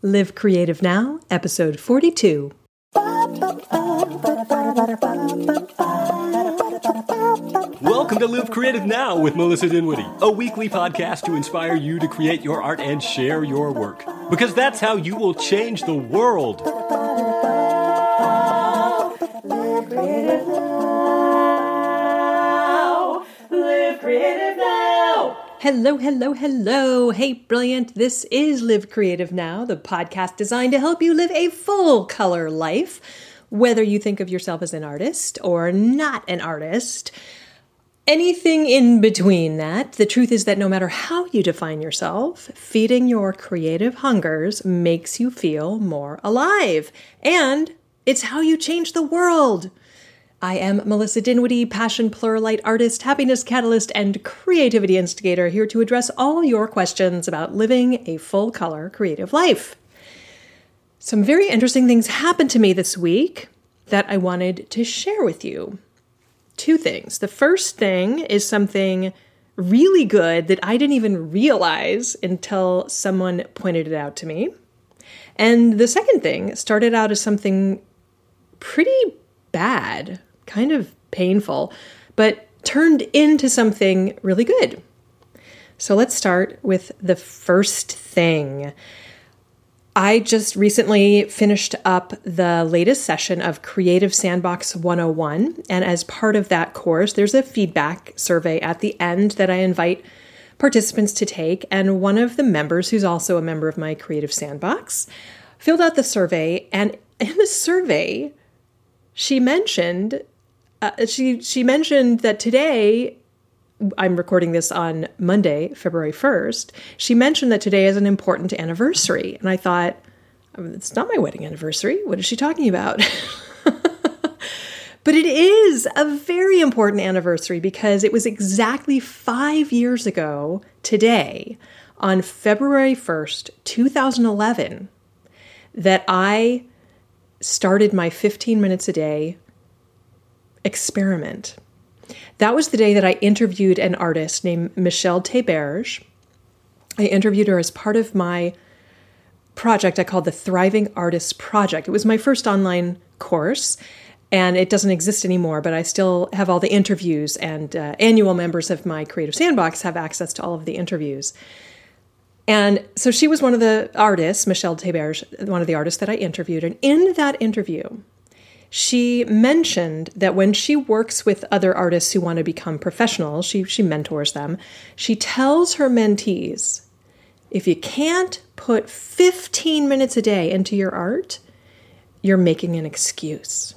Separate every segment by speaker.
Speaker 1: Live Creative Now, episode 42.
Speaker 2: Welcome to Live Creative Now with Melissa Dinwiddie, a weekly podcast to inspire you to create your art and share your work. Because that's how you will change the world.
Speaker 1: Live Creative Now. Live Creative Now. Hello, hello, hello. Hey, brilliant. This is Live Creative Now, the podcast designed to help you live a full color life, whether you think of yourself as an artist or not an artist. Anything in between that. The truth is that no matter how you define yourself, feeding your creative hungers makes you feel more alive. And it's how you change the world. I am Melissa Dinwiddie, passion pluralite artist, happiness catalyst, and creativity instigator, here to address all your questions about living a full color creative life. Some very interesting things happened to me this week that I wanted to share with you. Two things. The first thing is something really good that I didn't even realize until someone pointed it out to me. And the second thing started out as something pretty bad, kind of painful, but turned into something really good. So let's start with the first thing. I just recently finished up the latest session of Creative Sandbox 101, and as part of that course, there's a feedback survey at the end that I invite participants to take, and one of the members, who's also a member of my Creative Sandbox, filled out the survey, and in the survey, she mentioned that today, I'm recording this on Monday, February 1st, she mentioned that today is an important anniversary. And I thought, it's not my wedding anniversary. What is she talking about? But it is a very important anniversary because it was exactly 5 years ago today, on February 1st, 2011, that I started my 15 minutes a day experiment. That was the day that I interviewed an artist named Michelle Théberge. I interviewed her as part of my project I called the Thriving Artists Project. It was my first online course, and it doesn't exist anymore, but I still have all the interviews, and annual members of my Creative Sandbox have access to all of the interviews. And so she was one of the artists, Michelle Théberge, one of the artists that I interviewed. And in that interview, she mentioned that when she works with other artists who want to become professionals, she mentors them, she tells her mentees, if you can't put 15 minutes a day into your art, you're making an excuse.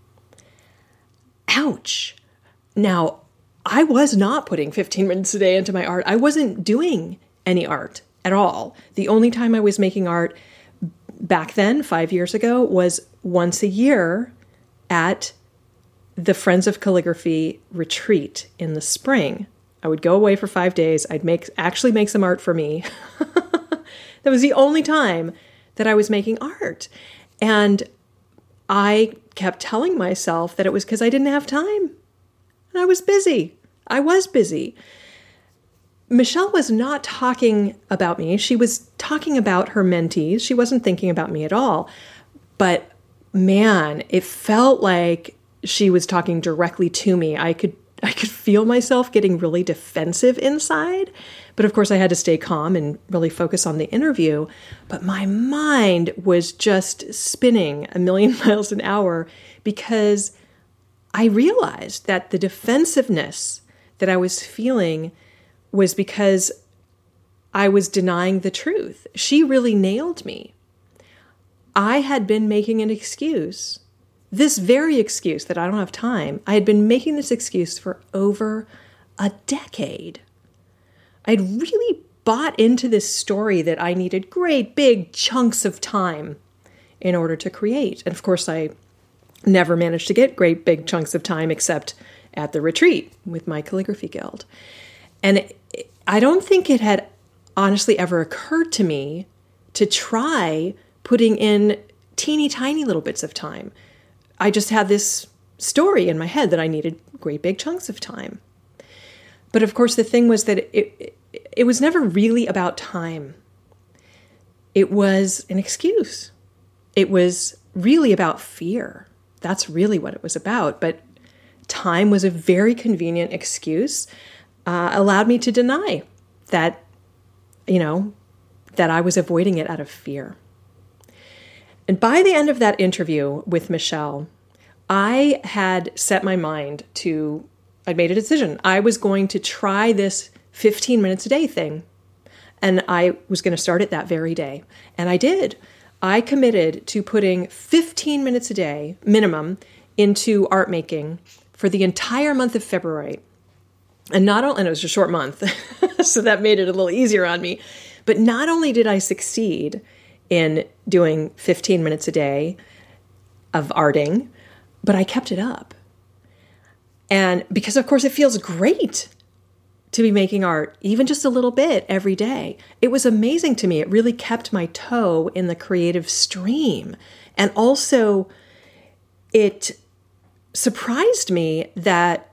Speaker 1: Ouch. Now, I was not putting 15 minutes a day into my art. I wasn't doing any art at all. The only time I was making art back then, 5 years ago, was once a year at the Friends of Calligraphy retreat in the spring. I would go away for 5 days. I'd actually make some art for me. That was the only time that I was making art. And I kept telling myself that it was because I didn't have time. And I was busy. Michelle was not talking about me. She was talking about her mentees. She wasn't thinking about me at all. But man, it felt like she was talking directly to me. I could feel myself getting really defensive inside. But of course, I had to stay calm and really focus on the interview. But my mind was just spinning a million miles an hour because I realized that the defensiveness that I was feeling was because I was denying the truth. She really nailed me. I had been making an excuse, this very excuse that I don't have time. I had been making this excuse for over a decade. I'd really bought into this story that I needed great big chunks of time in order to create. And of course, I never managed to get great big chunks of time except at the retreat with my calligraphy guild. And I don't think it had honestly ever occurred to me to try putting in teeny tiny little bits of time. I just had this story in my head that I needed great big chunks of time. But of course, the thing was that it was never really about time. it was an excuse. It was really about fear. That's really what it was about. But time was a very convenient excuse, allowed me to deny that, that I was avoiding it out of fear. And by the end of that interview with Michelle, I had set my mind I'd made a decision. I was going to try this 15 minutes a day thing. And I was going to start it that very day. And I did. I committed to putting 15 minutes a day minimum into art making for the entire month of February. And it was a short month, so that made it a little easier on me. But not only did I succeed in doing 15 minutes a day of arting, but I kept it up. And because, of course, it feels great to be making art, even just a little bit every day. It was amazing to me. It really kept my toe in the creative stream. And also, it surprised me that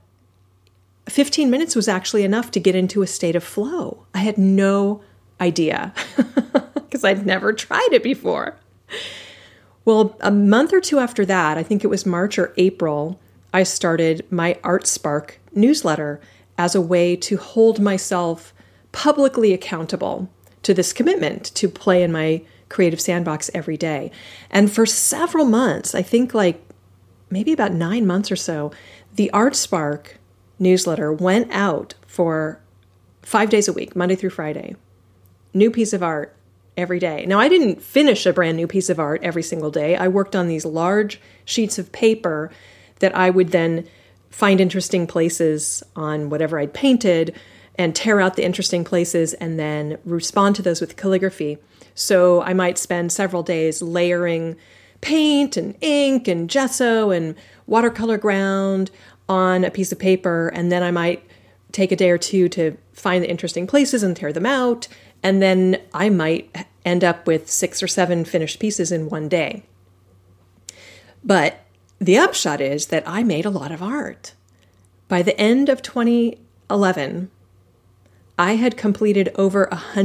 Speaker 1: 15 minutes was actually enough to get into a state of flow. I had no idea because I'd never tried it before. Well, a month or two after that, I think it was March or April, I started my ArtSpark newsletter as a way to hold myself publicly accountable to this commitment to play in my creative sandbox every day. And for several months, I think maybe about 9 months or so, the ArtSpark newsletter went out for 5 days a week, Monday through Friday. New piece of art every day. Now, I didn't finish a brand new piece of art every single day. I worked on these large sheets of paper that I would then find interesting places on whatever I'd painted and tear out the interesting places and then respond to those with calligraphy. So I might spend several days layering paint and ink and gesso and watercolor ground on a piece of paper, and then I might take a day or two to find the interesting places and tear them out, and then I might end up with 6 or 7 finished pieces in one day. But the upshot is that I made a lot of art. By the end of 2011, I had completed over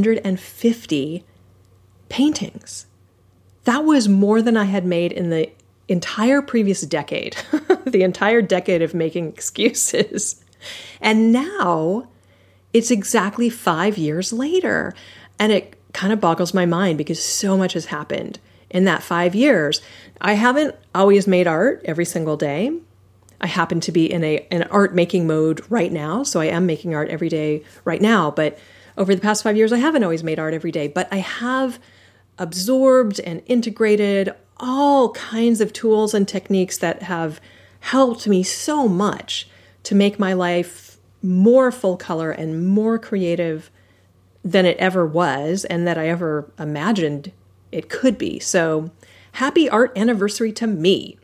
Speaker 1: 150 paintings. That was more than I had made in the entire previous decade, the entire decade of making excuses. And now it's exactly 5 years later. And it kind of boggles my mind because so much has happened in that 5 years. I haven't always made art every single day. I happen to be in an art making mode right now. So I am making art every day right now. But over the past 5 years, I haven't always made art every day. But I have absorbed and integrated all kinds of tools and techniques that have helped me so much to make my life more full color and more creative than it ever was and that I ever imagined it could be. So happy art anniversary to me.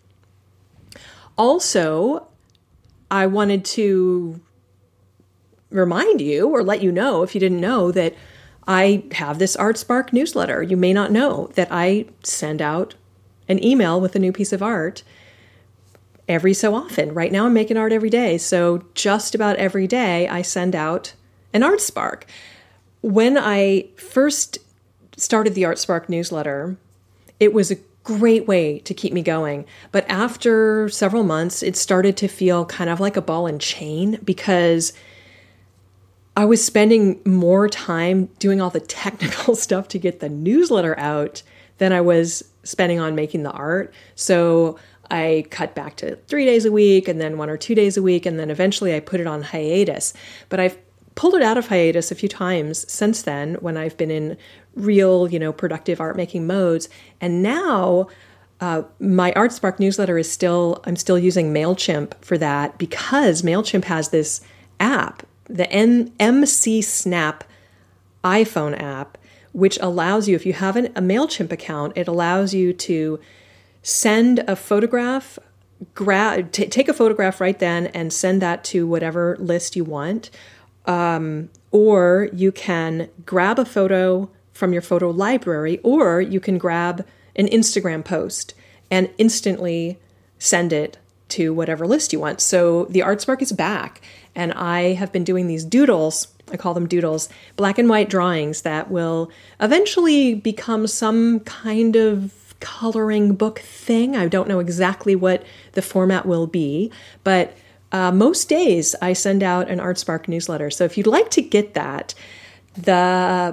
Speaker 1: Also, I wanted to remind you or let you know, if you didn't know, that I have this ArtSpark newsletter. You may not know that I send out an email with a new piece of art every so often. Right now I'm making art every day. So just about every day I send out an ArtSpark. When I first started the ArtSpark newsletter, it was a great way to keep me going. But after several months, it started to feel kind of like a ball and chain because I was spending more time doing all the technical stuff to get the newsletter out than I was spending on making the art. So I cut back to 3 days a week and then 1 or 2 days a week. And then eventually I put it on hiatus. But I've pulled it out of hiatus a few times since then when I've been in real, productive art making modes. And now my ArtSpark newsletter I'm still using MailChimp for that because MailChimp has this app, the MC Snap iPhone app, which allows you, if you have a MailChimp account, it allows you to send a photograph, take a photograph right then and send that to whatever list you want. Or you can grab a photo from your photo library, or you can grab an Instagram post and instantly send it to whatever list you want. So the ArtSpark is back, And I have been doing these doodles, I call them doodles, black and white drawings that will eventually become some kind of coloring book thing. I don't know exactly what the format will be, but most days I send out an ArtSpark newsletter. So if you'd like to get that, the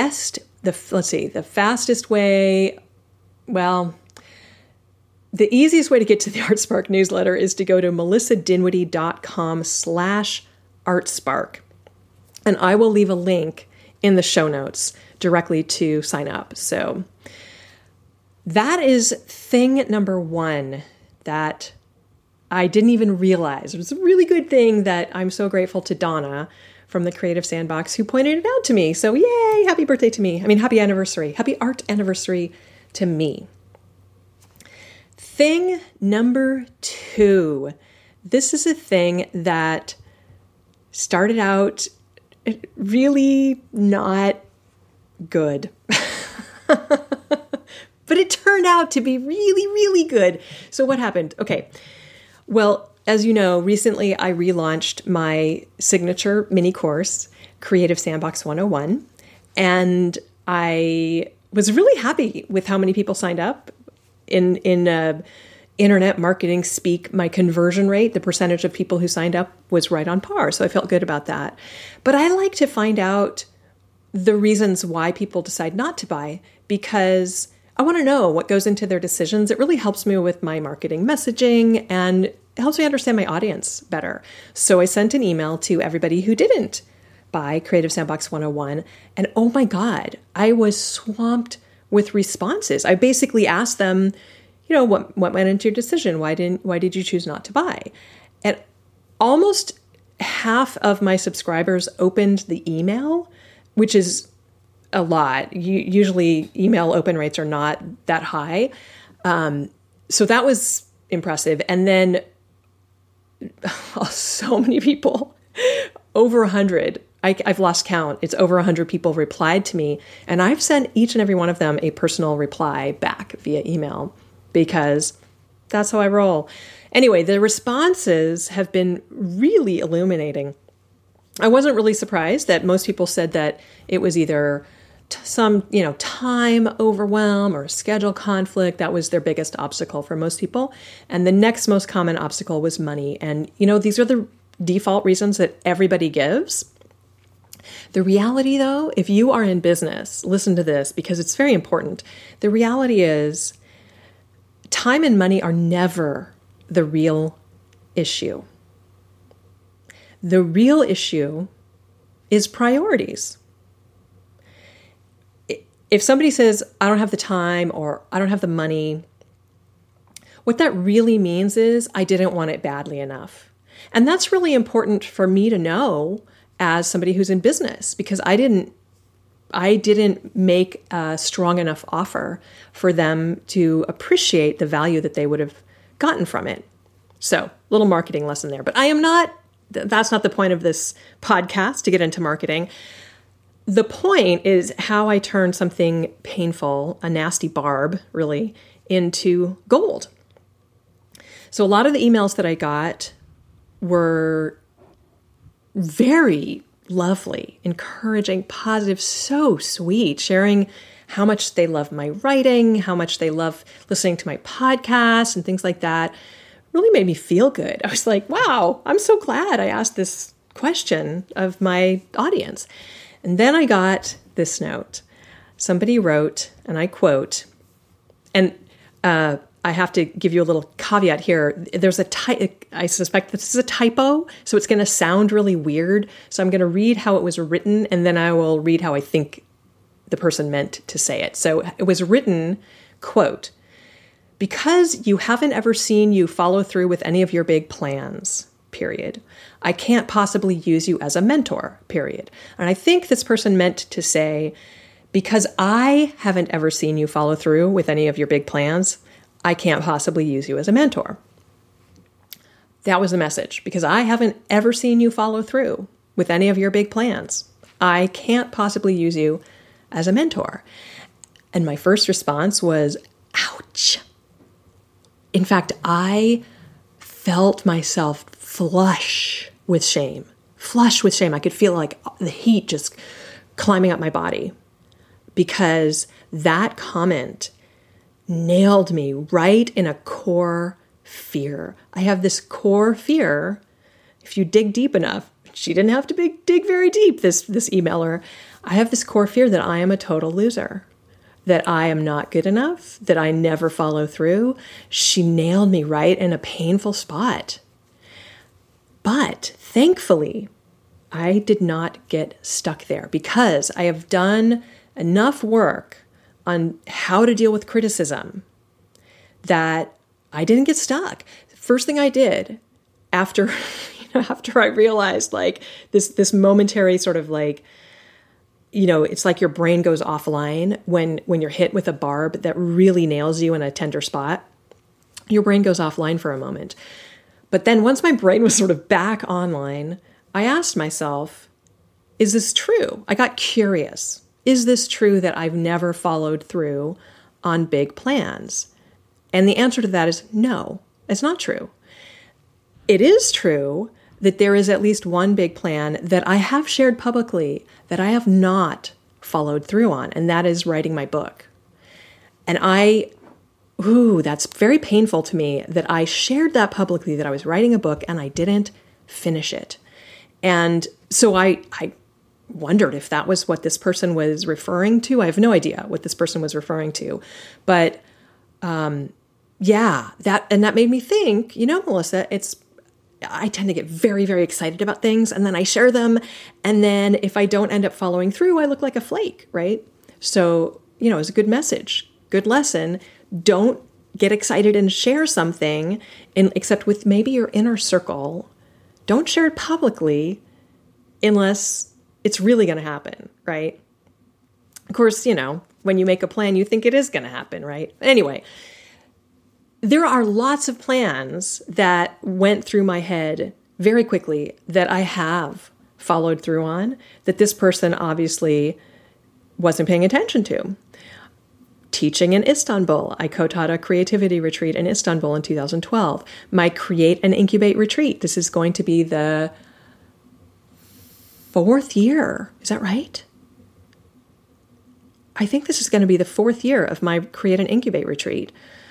Speaker 1: fastest way, well, the easiest way to get to the ArtSpark newsletter is to go to melissadinwiddie.com/ArtSpark. And I will leave a link in the show notes directly to sign up. So that is thing number one that I didn't even realize. It was a really good thing that I'm so grateful to Donna from the Creative Sandbox who pointed it out to me. So yay, happy birthday to me. Happy anniversary. Happy art anniversary to me. Thing number two. This is a thing that started out really not good. But it turned out to be really, really good. So what happened? Okay. Well, as you know, recently I relaunched my signature mini course, Creative Sandbox 101. And I was really happy with how many people signed up. In internet marketing speak, my conversion rate, the percentage of people who signed up was right on par. So I felt good about that. But I like to find out the reasons why people decide not to buy, because I want to know what goes into their decisions. It really helps me with my marketing messaging and it helps me understand my audience better. So I sent an email to everybody who didn't buy Creative Sandbox 101. And oh my God, I was swamped with responses. I basically asked them, what went into your decision? Why did you choose not to buy? And almost half of my subscribers opened the email, which is a lot. Usually email open rates are not that high. So that was impressive. And then so many people, over 100, I've lost count. It's over 100 people replied to me. And I've sent each and every one of them a personal reply back via email because that's how I roll. Anyway, the responses have been really illuminating. I wasn't really surprised that most people said that it was either some, time overwhelm or schedule conflict. That was their biggest obstacle for most people. And the next most common obstacle was money. And, these are the default reasons that everybody gives. The reality, though, if you are in business, listen to this because it's very important. The reality is time and money are never the real issue. The real issue is priorities. If somebody says, I don't have the time or I don't have the money, what that really means is I didn't want it badly enough. And that's really important for me to know as somebody who's in business, because I didn't make a strong enough offer for them to appreciate the value that they would have gotten from it. So, little marketing lesson there. But that's not the point of this podcast, to get into marketing. The point is how I turn something painful, a nasty barb, really, into gold. So a lot of the emails that I got were very lovely, encouraging, positive, so sweet, sharing how much they love my writing, how much they love listening to my podcast and things like that. Really made me feel good. I was like, wow, I'm so glad I asked this question of my audience. And then I got this note. Somebody wrote, and I quote, and I have to give you a little caveat here. I suspect this is a typo, so it's going to sound really weird. So I'm going to read how it was written, and then I will read how I think the person meant to say it. So it was written, quote, "Because you haven't ever seen you follow through with any of your big plans, period. I can't possibly use you as a mentor, period." And I think this person meant to say, because I haven't ever seen you follow through with any of your big plans, I can't possibly use you as a mentor. That was the message. Because I haven't ever seen you follow through with any of your big plans, I can't possibly use you as a mentor. And my first response was, ouch. In fact, I felt myself flush with shame, flush with shame. I could feel like the heat just climbing up my body because that comment nailed me right in a core fear. I have this core fear. If you dig deep enough, she didn't have to dig very deep, this emailer. I have this core fear that I am a total loser, that I am not good enough, that I never follow through. She nailed me right in a painful spot. But thankfully, I did not get stuck there because I have done enough work on how to deal with criticism that I didn't get stuck. First thing I did after I realized like this momentary sort of like, it's like your brain goes offline when you're hit with a barb that really nails you in a tender spot. Your brain goes offline for a moment. But then once my brain was sort of back online, I asked myself, is this true? I got curious. Is this true that I've never followed through on big plans? And the answer to that is no, it's not true. It is true that there is at least one big plan that I have shared publicly that I have not followed through on, and that is writing my book. And that's very painful to me that I shared that publicly, that I was writing a book and I didn't finish it. And so I wondered if that was what this person was referring to. I have no idea what this person was referring to. But that made me think, Melissa, I tend to get very, very excited about things and then I share them. And then if I don't end up following through, I look like a flake, right? So, it's a good message, good lesson. Don't get excited and share something except with maybe your inner circle. Don't share it publicly unless it's really going to happen, right? Of course, when you make a plan, you think it is going to happen, right? Anyway, there are lots of plans that went through my head very quickly that I have followed through on, that this person obviously wasn't paying attention to. Teaching in Istanbul. I co-taught a creativity retreat in Istanbul in 2012. My Create and Incubate retreat. This is going to be the 4th year. Is that right? I think this is going to be the 4th year of my Create and Incubate retreat,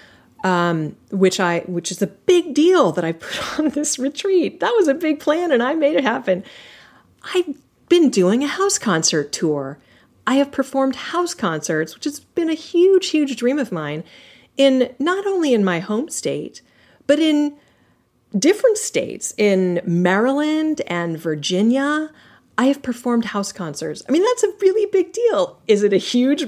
Speaker 1: which is a big deal that I put on this retreat. That was a big plan and I made it happen. I've been doing a house concert tour. I have performed house concerts, which has been a huge, huge dream of mine, in not only in my home state, but in different states. In Maryland and Virginia, I have performed house concerts. I mean, that's a really big deal. Is it a huge,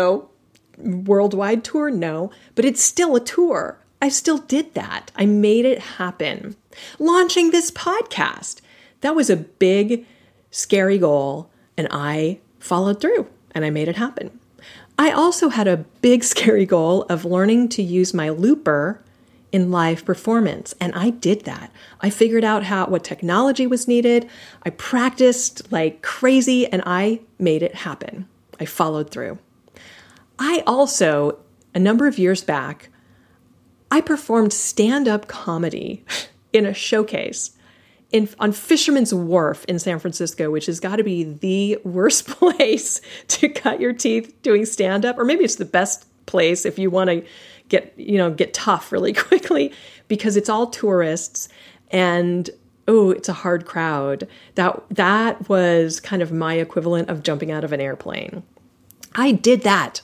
Speaker 1: worldwide tour? No, but it's still a tour. I still did that. I made it happen. Launching this podcast, that was a big, scary goal, and I followed through and I made it happen. I also had a big, scary goal of learning to use my looper in live performance, and I did that. I figured out what technology was needed. I practiced like crazy, and I made it happen. I followed through. I also, a number of years back, I performed stand-up comedy in a showcase on Fisherman's Wharf in San Francisco, which has got to be the worst place to cut your teeth doing stand-up, or maybe it's the best place if you want to get tough really quickly, because it's all tourists and it's a hard crowd. That was kind of my equivalent of jumping out of an airplane. I did that.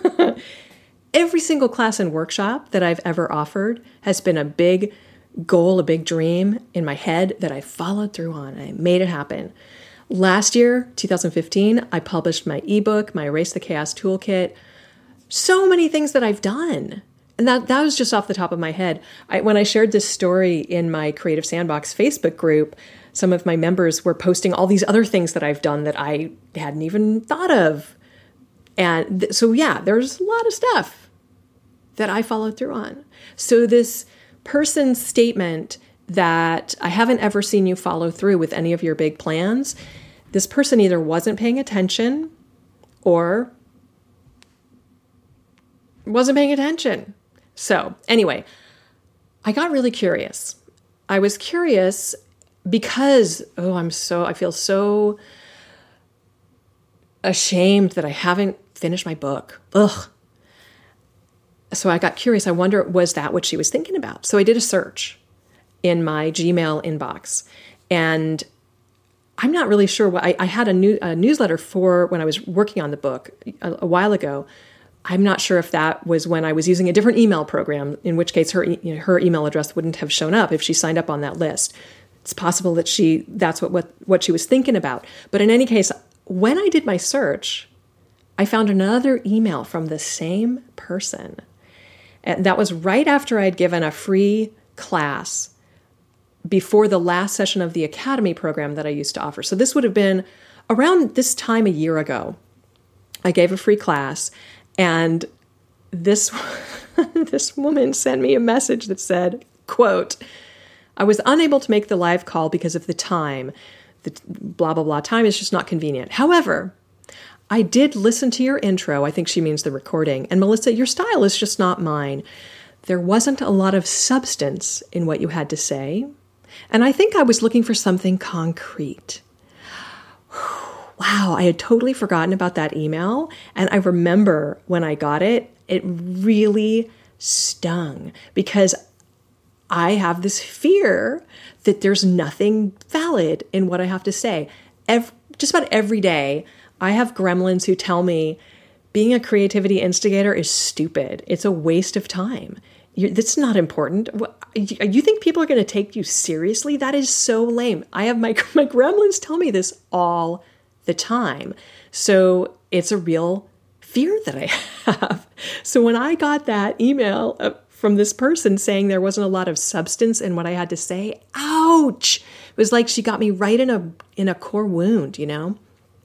Speaker 1: Every single class and workshop that I've ever offered has been a big goal, a big dream in my head that I followed through on. I made it happen. Last year, 2015, I published my ebook, my Erase the Chaos Toolkit. So many things that I've done. And that was just off the top of my head. When I shared this story in my Creative Sandbox Facebook group, some of my members were posting all these other things that I've done that I hadn't even thought of. And so, there's a lot of stuff that I followed through on. So this person's statement that I haven't ever seen you follow through with any of your big plans, this person either wasn't paying attention or wasn't paying attention. So anyway, I got really curious. I was curious because, I feel so ashamed that I haven't finished my book. Ugh. So I got curious. I wonder, was that what she was thinking about? So I did a search in my Gmail inbox, and I'm not really sure what I had a newsletter for when I was working on the book a while ago. I'm not sure if that was when I was using a different email program, in which case her email address wouldn't have shown up if she signed up on that list. It's possible that that's what she was thinking about. But in any case, when I did my search, I found another email from the same person. And that was right after I'd given a free class before the last session of the Academy program that I used to offer. So this would have been around this time a year ago. I gave a free class, and this woman sent me a message that said, quote, "I was unable to make the live call because of the time. The blah, blah, blah. Time is just not convenient. However, I did listen to your intro." I think she means the recording. "And Melissa, your style is just not mine. There wasn't a lot of substance in what you had to say. And I think I was looking for something concrete." Wow, I had totally forgotten about that email. And I remember when I got it, it really stung because I have this fear that there's nothing valid in what I have to say. Just about every day, I have gremlins who tell me being a creativity instigator is stupid. It's a waste of time. That's not important. You think people are going to take you seriously? That is so lame. I have my gremlins tell me this all the time. So it's a real fear that I have. So when I got that email from this person saying there wasn't a lot of substance in what I had to say, ouch! It was like she got me right in a core wound, you know?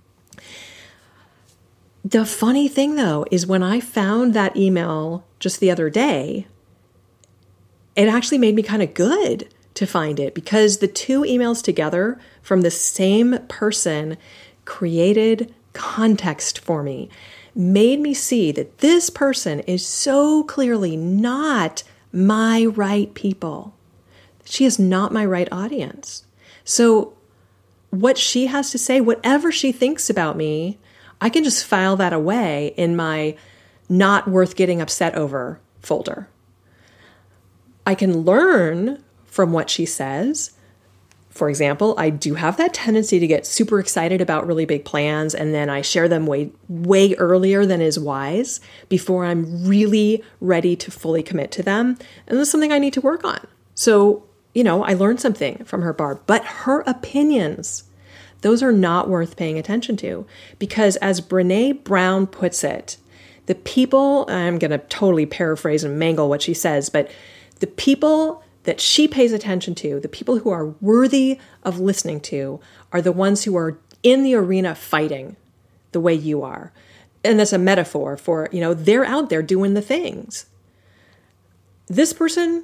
Speaker 1: The funny thing, though, is when I found that email just the other day, it actually made me kind of good to find it because the two emails together from the same person created context for me, made me see that this person is so clearly not my right people. She is not my right audience. So what she has to say, whatever she thinks about me, I can just file that away in my not worth getting upset over folder. I can learn from what she says. For example, I do have that tendency to get super excited about really big plans, and then I share them way earlier than is wise before I'm really ready to fully commit to them. And that's something I need to work on. So, I learned something from her, Barb, but her opinions, those are not worth paying attention to because as Brené Brown puts it, the people, I'm going to totally paraphrase and mangle what she says, but the people that she pays attention to, the people who are worthy of listening to, are the ones who are in the arena fighting the way you are. And that's a metaphor for, they're out there doing the things. This person,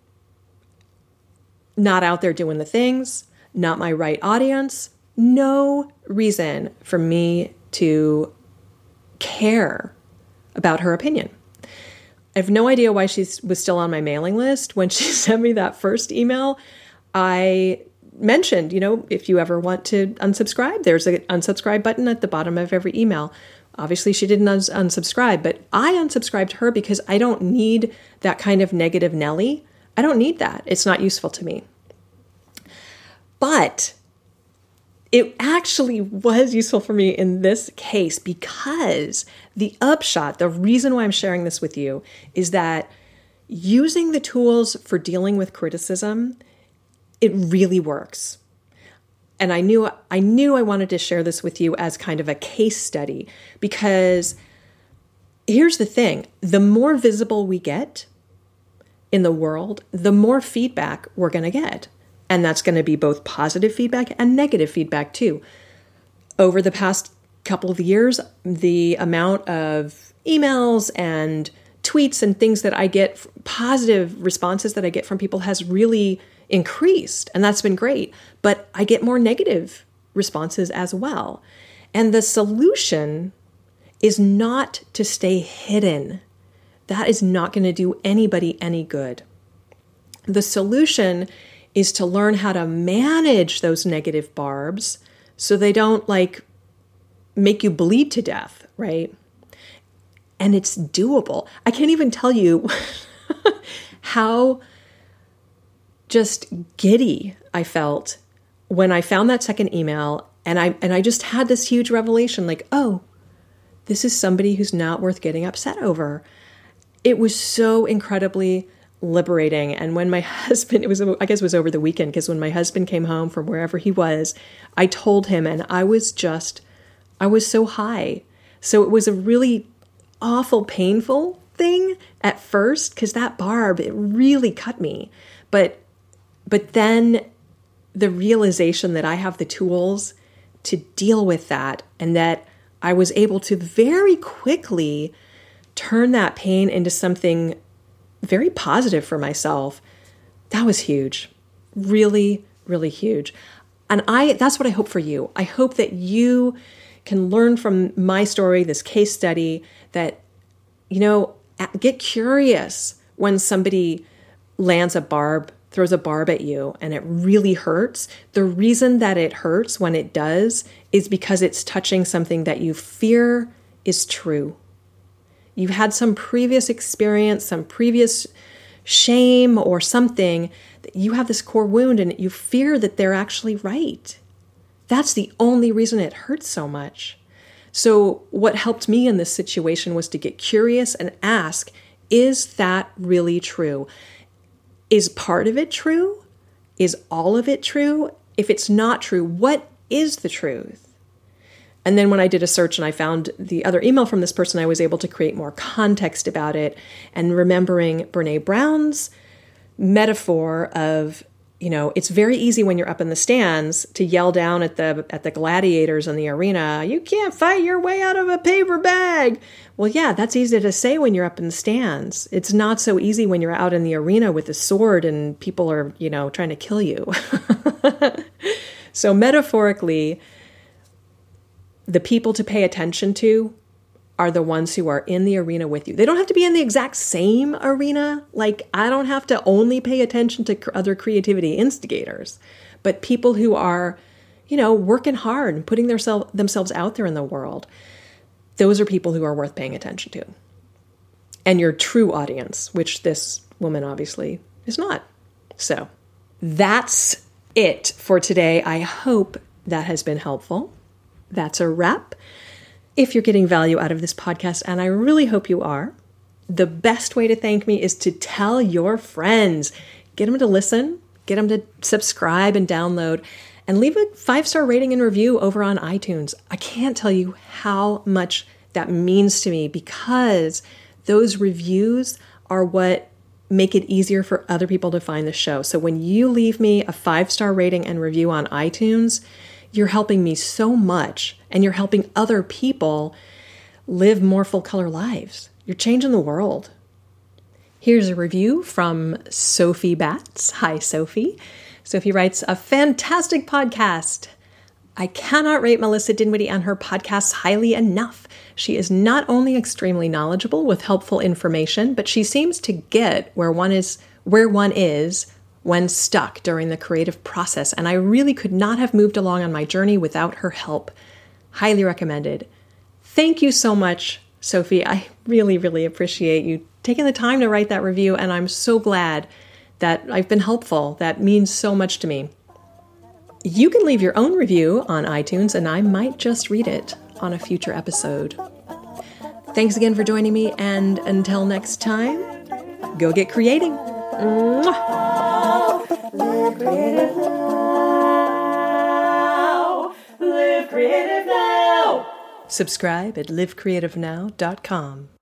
Speaker 1: not out there doing the things, not my right audience, no reason for me to care about her opinion. I have no idea why she was still on my mailing list. When she sent me that first email, I mentioned, if you ever want to unsubscribe, there's an unsubscribe button at the bottom of every email. Obviously, she didn't unsubscribe, but I unsubscribed her because I don't need that kind of negative Nelly. I don't need that. It's not useful to me. But it actually was useful for me in this case because the upshot, the reason why I'm sharing this with you is that using the tools for dealing with criticism, it really works. And I knew I wanted to share this with you as kind of a case study because here's the thing, the more visible we get in the world, the more feedback we're going to get. And that's going to be both positive feedback and negative feedback too. Over the past couple of years, the amount of emails and tweets and things that I get, positive responses that I get from people has really increased. And that's been great. But I get more negative responses as well. And the solution is not to stay hidden. That is not going to do anybody any good. The solution is to learn how to manage those negative barbs so they don't like make you bleed to death, right? And it's doable. I can't even tell you how just giddy I felt when I found that second email, and I just had this huge revelation, like, oh, this is somebody who's not worth getting upset over. It was so incredibly liberating. And when my husband, I guess it was over the weekend, because when my husband came home from wherever he was, I told him, and I was so high. So it was a really awful, painful thing at first, because that barb, it really cut me. But then the realization that I have the tools to deal with that, and that I was able to very quickly turn that pain into something very positive for myself, that was huge. Really, really huge. And that's what I hope for you. I hope that you can learn from my story, this case study, that, get curious when somebody throws a barb at you and it really hurts. The reason that it hurts when it does is because it's touching something that you fear is true. You had some previous experience, some previous shame or something, that you have this core wound and you fear that they're actually right. That's the only reason it hurts so much. So what helped me in this situation was to get curious and ask, is that really true? Is part of it true? Is all of it true? If it's not true, what is the truth? And then when I did a search and I found the other email from this person, I was able to create more context about it. And remembering Brene Brown's metaphor of, it's very easy when you're up in the stands to yell down at the gladiators in the arena, you can't fight your way out of a paper bag. Well, yeah, that's easy to say when you're up in the stands. It's not so easy when you're out in the arena with a sword and people are, trying to kill you. So metaphorically, the people to pay attention to are the ones who are in the arena with you. They don't have to be in the exact same arena. Like, I don't have to only pay attention to other creativity instigators, but people who are, working hard and putting themselves out there in the world. Those are people who are worth paying attention to. And your true audience, which this woman obviously is not. So that's it for today. I hope that has been helpful. That's a wrap. If you're getting value out of this podcast, and I really hope you are, the best way to thank me is to tell your friends. Get them to listen, get them to subscribe and download, and leave a 5-star rating and review over on iTunes. I can't tell you how much that means to me, because those reviews are what make it easier for other people to find the show. So when you leave me a 5-star rating and review on iTunes, you're helping me so much, and you're helping other people live more full color lives. You're changing the world. Here's a review from Sophie Batts. Hi, Sophie. Sophie writes, a fantastic podcast. I cannot rate Melissa Dinwiddie and her podcasts highly enough. She is not only extremely knowledgeable with helpful information, but she seems to get where one is when stuck during the creative process, and I really could not have moved along on my journey without her help. Highly recommended. Thank you so much, Sophie. I really, really appreciate you taking the time to write that review, and I'm so glad that I've been helpful. That means so much to me. You can leave your own review on iTunes, and I might just read it on a future episode. Thanks again for joining me, and until next time, go get creating. Mwah! Live creative now. Live creative now. Subscribe at livecreativenow.com.